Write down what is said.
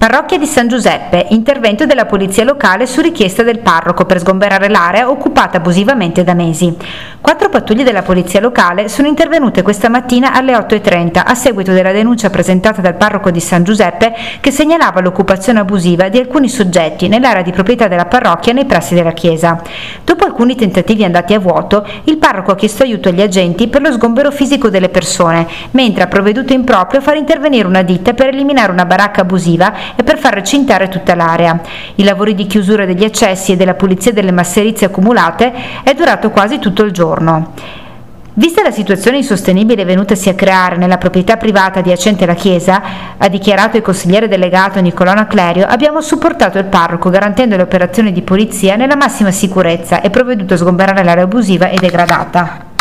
Parrocchia di San Giuseppe, intervento della polizia locale su richiesta del parroco per sgomberare l'area occupata abusivamente da mesi. 4 pattuglie della polizia locale sono intervenute questa mattina alle 8:30 a seguito della denuncia presentata dal parroco di San Giuseppe che segnalava l'occupazione abusiva di alcuni soggetti nell'area di proprietà della parrocchia nei pressi della chiesa. Dopo alcuni tentativi andati a vuoto, il parroco ha chiesto aiuto agli agenti per lo sgombero fisico delle persone, mentre ha provveduto in proprio a far intervenire una ditta per eliminare una baracca abusiva e per far recintare tutta l'area. I lavori di chiusura degli accessi e della pulizia delle masserizie accumulate è durato quasi tutto il giorno. Vista la situazione insostenibile venutasi a creare nella proprietà privata adiacente alla chiesa, ha dichiarato il consigliere delegato Nicolò Naclerio, abbiamo supportato il parroco garantendo le operazioni di polizia nella massima sicurezza e provveduto a sgomberare l'area abusiva e degradata.